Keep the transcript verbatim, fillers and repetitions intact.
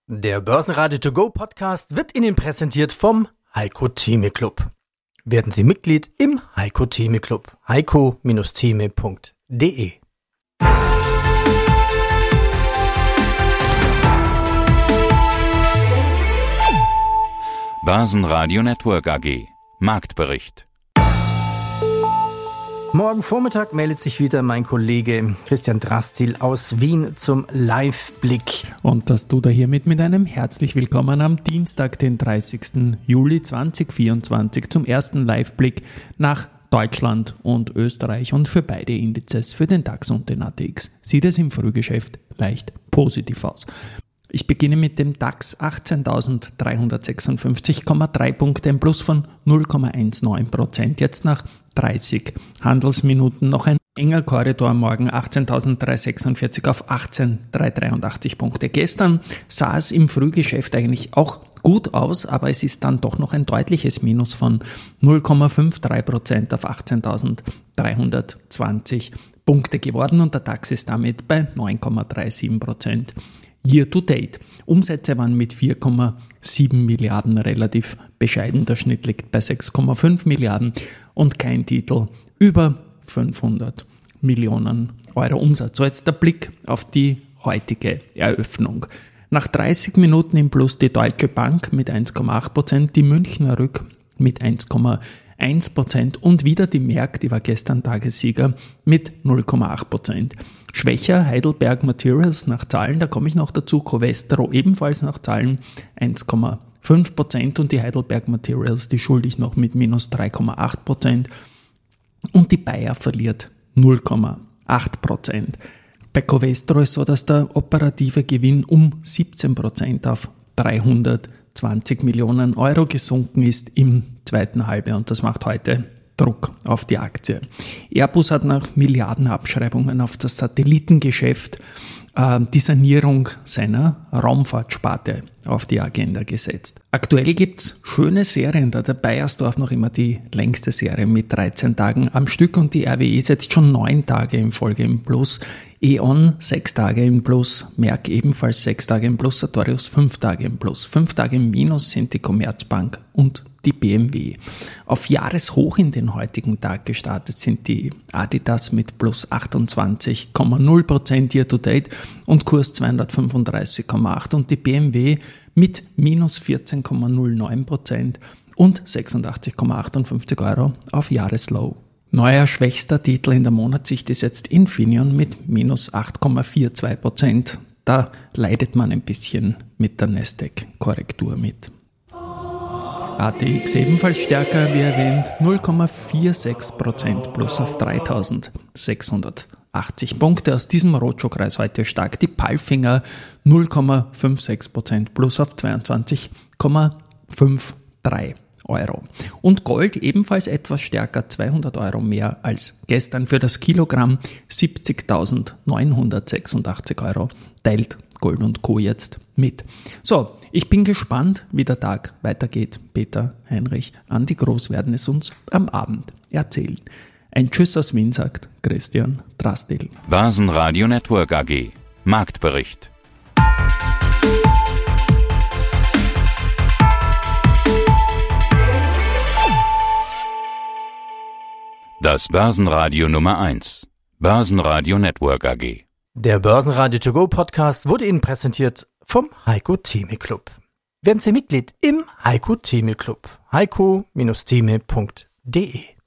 Der Börsenradio To Go Podcast wird Ihnen präsentiert vom Heiko Theme Club. Werden Sie Mitglied im Heiko Theme Club. heiko Theme punkt de. Börsenradio Network A G. Marktbericht. Morgen Vormittag meldet sich wieder mein Kollege Christian Drastil aus Wien zum Live-Blick. Und das tut er hiermit mit einem herzlich willkommen am Dienstag, den dreißigsten Juli zweitausendvierundzwanzig, zum ersten Live-Blick nach Deutschland und Österreich und für beide Indizes, für den DAX und den A T X, sieht es im Frühgeschäft leicht positiv aus. Ich beginne mit dem DAX, achtzehntausenddreihundertsechsundfünfzig Komma drei Punkte, ein Plus von null Komma neunzehn Prozent. Jetzt nach dreißig Handelsminuten noch ein enger Korridor morgen, achtzehntausenddreihundertsechsundvierzig auf achtzehntausenddreihundertdreiundachtzig Punkte. Gestern sah es im Frühgeschäft eigentlich auch gut aus, aber es ist dann doch noch ein deutliches Minus von null Komma dreiundfünfzig Prozent auf achtzehntausenddreihundertzwanzig Punkte geworden und der DAX ist damit bei neun Komma siebenunddreißig Prozent. Year to date. Umsätze waren mit vier Komma sieben Milliarden relativ bescheiden. Der Schnitt liegt bei sechs Komma fünf Milliarden und kein Titel über fünfhundert Millionen Euro Umsatz. So jetzt der Blick auf die heutige Eröffnung. Nach dreißig Minuten im Plus die Deutsche Bank mit eins Komma acht Prozent, die Münchner Rück mit eins Komma eins Prozent und wieder die Merck, die war gestern Tagessieger, mit null Komma acht Prozent. Schwächer Heidelberg Materials nach Zahlen, da komme ich noch dazu, Covestro ebenfalls nach Zahlen eins Komma fünf Prozent und die Heidelberg Materials, die schuldig noch mit minus drei Komma acht Prozent und die Bayer verliert null Komma acht Prozent. Bei Covestro ist so, dass der operative Gewinn um siebzehn Prozent auf dreihundertzwanzig Millionen Euro gesunken ist im zweiten Halbjahr und das macht heute Druck auf die Aktie. Airbus hat nach Milliardenabschreibungen auf das Satellitengeschäft äh, die Sanierung seiner Raumfahrtsparte auf die Agenda gesetzt. Aktuell gibt's schöne Serien, da der Bayersdorf noch immer die längste Serie mit dreizehn Tagen am Stück und die R W E setzt schon neun Tage in Folge im Plus, E.ON sechs Tage im Plus, Merck ebenfalls sechs Tage im Plus, Sartorius fünf Tage im Plus. Fünf Tage im Minus sind die Commerzbank und die B M W. Auf Jahreshoch in den heutigen Tag gestartet sind die Adidas mit plus achtundzwanzig Komma null Prozent year to date und Kurs zweihundertfünfunddreißig Komma acht und die B M W mit minus vierzehn Komma null neun Prozent und sechsundachtzig Komma achtundfünfzig Euro auf Jahreslow. Neuer schwächster Titel in der Monatssicht ist jetzt Infineon mit minus acht Komma zweiundvierzig Prozent. Da leidet man ein bisschen mit der Nasdaq-Korrektur mit. A T X ebenfalls stärker, wie erwähnt, null Komma sechsundvierzig Prozent plus auf dreitausendsechshundertachtzig Punkte. Aus diesem Roadshow-Kreis heute stark die Palfinger null Komma sechsundfünfzig Prozent plus auf zweiundzwanzig Komma dreiundfünfzig Euro. Und Gold ebenfalls etwas stärker, zweihundert Euro mehr als gestern für das Kilogramm, siebzigtausendneunhundertsechsundachtzig Euro, teilt Gold und Co. jetzt mit. So, ich bin gespannt, wie der Tag weitergeht. Peter, Heinrich, Andi Groß werden es uns am Abend erzählen. Ein Tschüss aus Wien sagt Christian Drastil. Börsenradio Network A G. Marktbericht. Das Börsenradio Nummer eins. Börsenradio Network A G. Der Börsenradio To Go Podcast wurde Ihnen präsentiert vom Heiko Theme Club. Werden Sie Mitglied im Heiko Theme Club. heiko Theme punkt de.